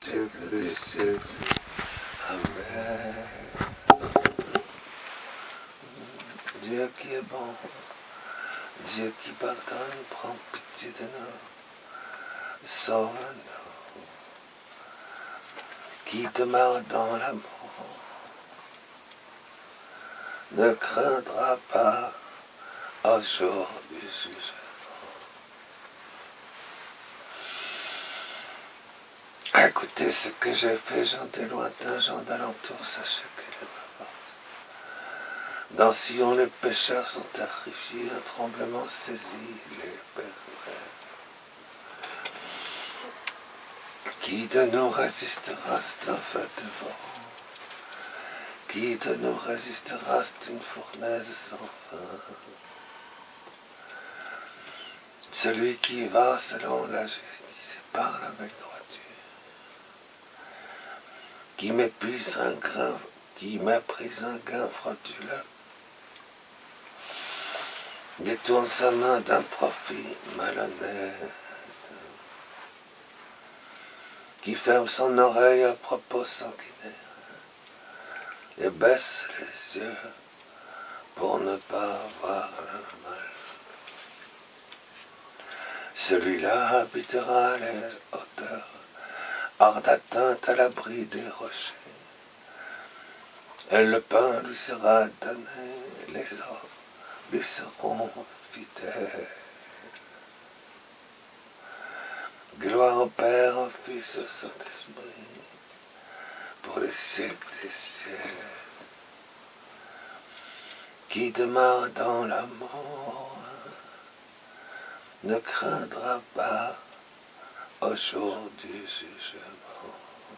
siècles des siècles. Amen. Dieu qui est bon, Dieu qui pardonne, prend pitié de nous, sauve-nous, qui demeure dans l'amour, ne craindra pas au jour du jugement. Écoutez ce que j'ai fait, gens des lointains, gens d'alentour, sachez que les m'avance. Dans Sion, les pécheurs sont terrifiés, un tremblement saisit les pervers. Qui de nous résistera, c'est un feu de vent. Qui de nous résistera, c'est une fournaise sans fin. Celui qui va selon la justice et parle avec droiture. Qui méprise un grain frauduleux, détourne sa main d'un profit malhonnête, qui ferme son oreille à propos sanguinaire, et baisse les yeux pour ne pas voir le mal. Celui-là habitera les hauteurs, hors d'atteinte à l'abri des rochers. Et le pain lui sera donné, les hommes lui seront fidèles. Gloire au Père, au Fils, au Saint-Esprit, pour les siècles des siècles. Qui demeure dans l'amour ne craindra pas au jour du jugement.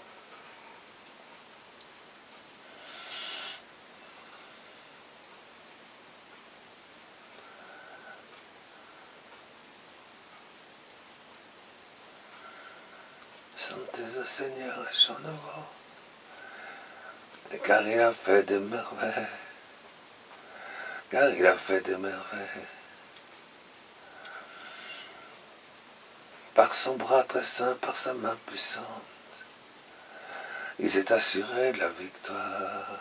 Chantez au Seigneur un chant nouveau, car il a fait des merveilles, car il a fait des merveilles. Par son bras très saint, par sa main puissante, il s'est assuré de la victoire.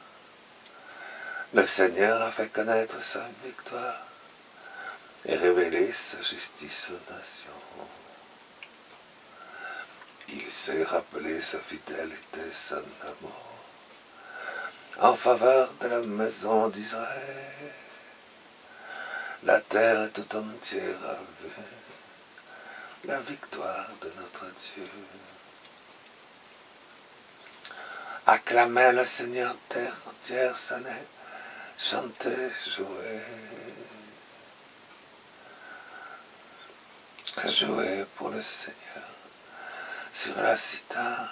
Le Seigneur a fait connaître sa victoire et révélé sa justice aux nations. Il s'est rappelé sa fidélité, son amour, en faveur de la maison d'Israël. La terre est tout entière a vu la victoire de notre Dieu. Acclamez le Seigneur, terre entière, sonnez, chantez, jouez. Jouez pour le Seigneur sur la cithare,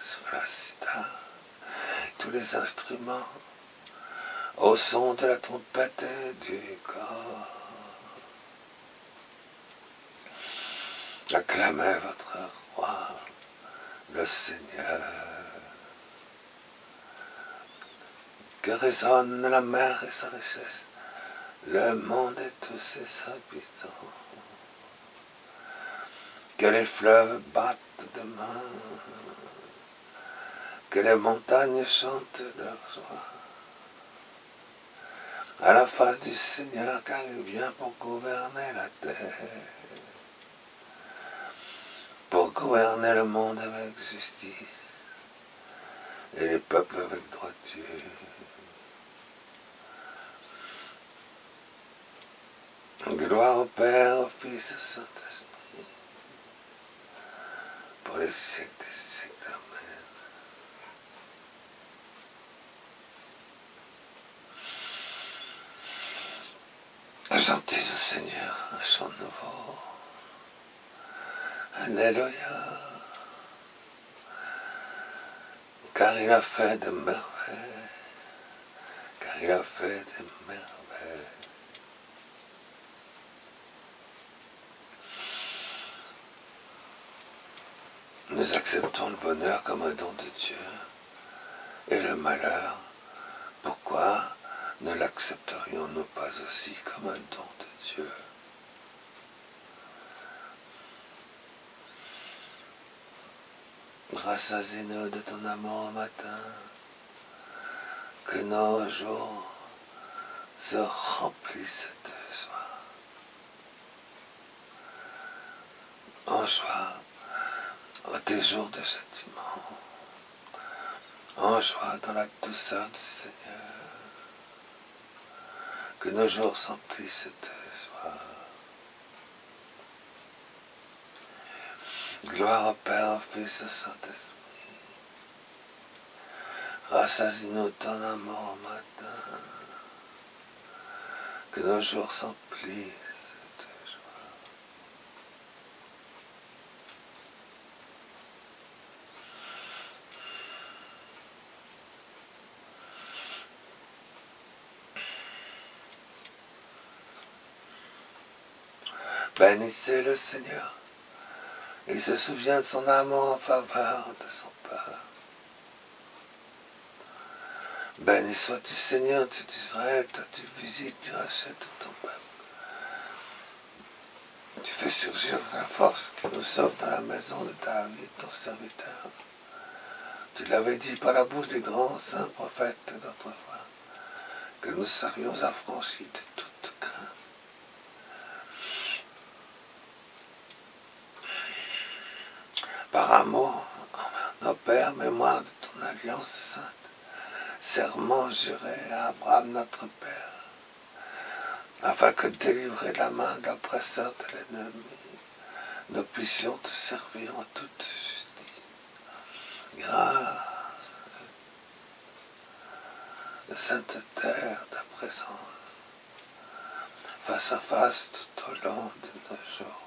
tous les instruments, au son de la trompette et du corps. Acclamez votre roi, le Seigneur. Que résonne la mer et sa richesse, le monde et tous ses habitants. Que les fleuves battent de main, que les montagnes chantent leur joie. À la face du Seigneur, car il vient pour gouverner la terre, pour gouverner le monde avec justice, et les peuples avec droiture. Gloire au Père, au Fils, au Saint-Esprit, pour les siècles des siècles. Amen. Chantez au Seigneur un chant nouveau. Alléluia. Car il a fait de merveilles. Car il a fait des merveilles. Nous acceptons le bonheur comme un don de Dieu et le malheur. Pourquoi ne l'accepterions-nous pas aussi comme un don de Dieu? rassasie-nous de ton amour au matin, que nos jours se remplissent de joie. En joie, des jours de châtiment, en joie dans la douceur du Seigneur, que nos jours s'emplissent de joie. Gloire au Père, au Fils, au Saint-Esprit. Rassasie-nous ton amour au matin, que nos jours s'emplissent de joie. Bénissez le Seigneur. Il se souvient de son amour en faveur de son peuple. Béni sois-tu Seigneur, Dieu d'Israël, toi tu visites, tu rachètes tout ton peuple. Tu fais surgir la force qui nous sauve dans la maison de David, ton serviteur. Tu l'avais dit par la bouche des grands saints prophètes d'autrefois, que nous serions affranchis de toute crainte. Par amour, nos pères, mémoire de ton alliance sainte, serment juré à Abraham notre Père, afin que délivrés de la main de l'oppresseur de l'ennemi, nous puissions te servir en toute justice. Grâce de sainteté, ta présence, face à face tout au long de nos jours.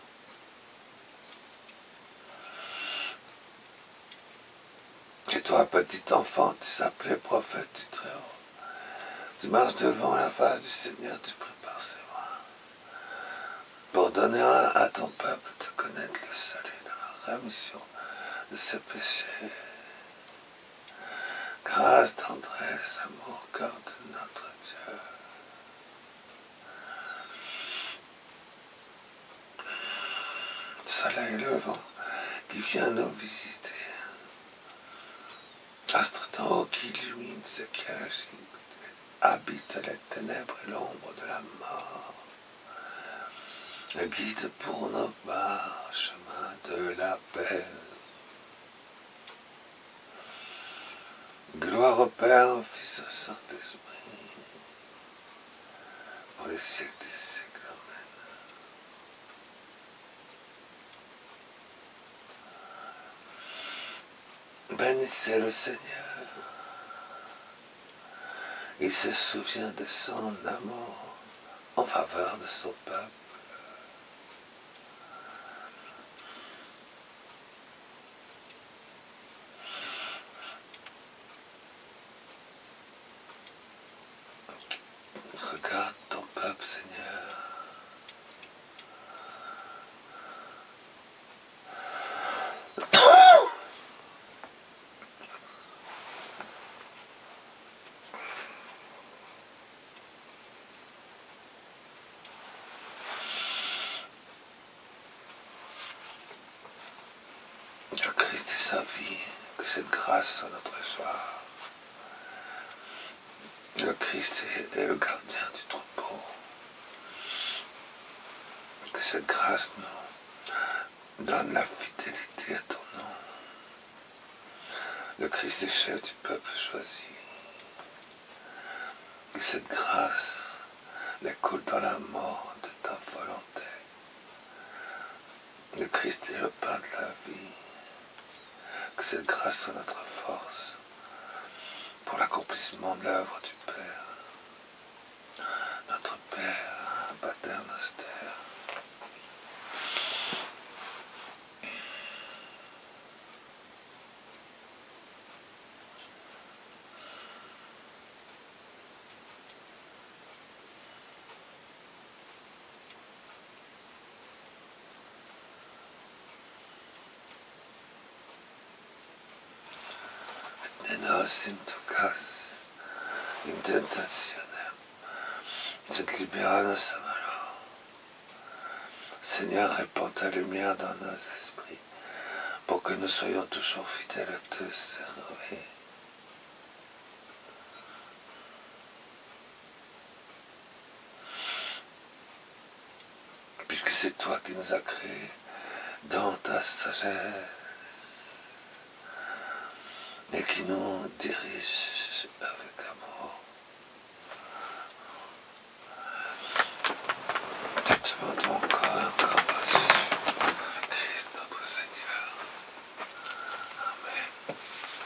Et toi, petit enfant, tu s'appelais prophète du Très-Haut. Tu marches devant la face du Seigneur, tu prépares ses voies, pour donner à ton peuple de connaître le salut de la rémission de ses péchés. Grâce, tendresse, amour, cœur de notre Dieu. Soleil levant qui vient nous visiter. Astre d'en haut qui illumine ce qui agit, habite les ténèbres et l'ombre de la mort. Le guide pour nos pas, chemin de la paix. Gloire au Père, au Fils, au Saint-Esprit, pour les siècles des siècles. Amen. Bénissez le Seigneur. Il se souvient de son amour en faveur de son peuple. Regarde ton peuple, Seigneur. Que Christ et sa vie, que cette grâce soit notre joie. Le Christ est le gardien du troupeau. Que cette grâce nous donne la fidélité à ton nom. Le Christ est chef du peuple choisi. Que cette grâce les coule dans la mort de ta volonté. Le Christ est le pain de la vie. Que cette grâce soit notre force pour l'accomplissement de l'œuvre du Père. Notre Père, Pater Noster. Et nos simtukas, intentationem, cette libéra nos malheurs. Seigneur, répands ta lumière dans nos esprits, pour que nous soyons toujours fidèles à te servir. Puisque c'est toi qui nous as créés dans ta sagesse et qui nous dirige avec amour. Te demandons encore Christ notre Seigneur. Amen.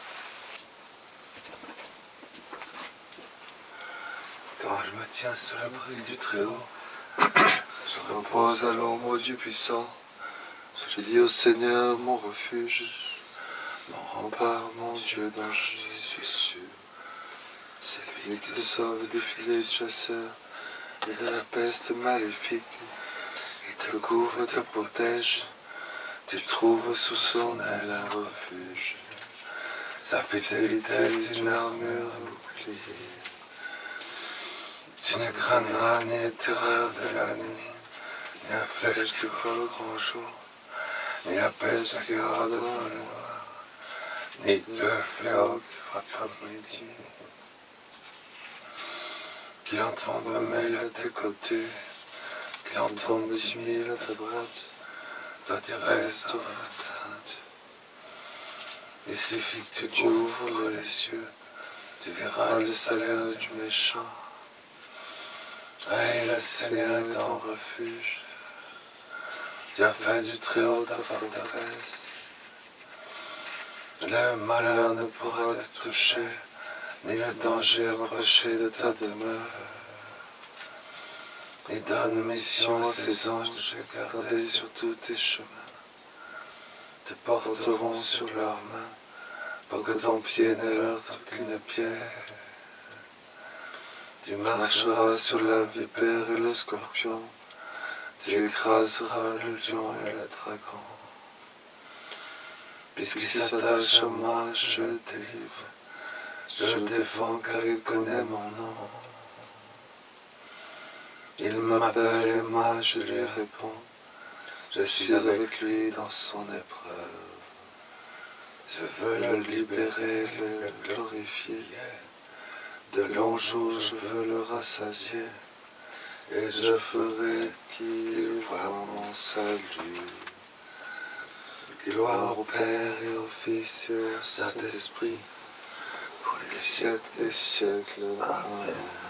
Quand je me tiens sous l'abri du Très-Haut, je repose à l'ombre du Puissant. Je dis au Seigneur mon refuge, mon rempart, mon Dieu dont je suis sûr. C'est lui qui te sauve des filets de chasseurs et de la peste maléfique. Il te couvre et te protège. Tu trouves sous son aile un refuge. Sa fidélité est une armure bouclier. Tu ne craindras ni les terreurs de la nuit, ni la flèche qui vole au grand jour, ni la peste qui rôde dans le noir, ni le fléau qui frappe à midi. Qu'il en tombe 1000 à tes côtés, qu'il en tombe 10 000 à ta droite, toi tu restes en atteinte. Il suffit que tu ouvres les cieux, tu verras le salaire du méchant. Et le Seigneur est ton refuge. Tu as fait du Très-Haut ta forteresse. Le malheur ne pourra te toucher, ni le danger approcher de ta demeure. Il donne mission à ses anges de te garder sur tous tes chemins. Te porteront sur leurs mains, pour que ton pied ne heurte aucune pierre. Tu marcheras sur la vipère et le scorpion, tu écraseras le lion et le dragon. Puisqu'il s'attache à moi, je le délivre, je le défends car il connaît mon nom. Il m'appelle et moi je lui réponds, je suis avec lui dans son épreuve. Je veux le libérer, le glorifier. De longs jours je veux le rassasier, et je ferai qu'il voie mon salut. Gloire au Père et au Fils et au Saint-Esprit, pour les siècles des siècles. Amen.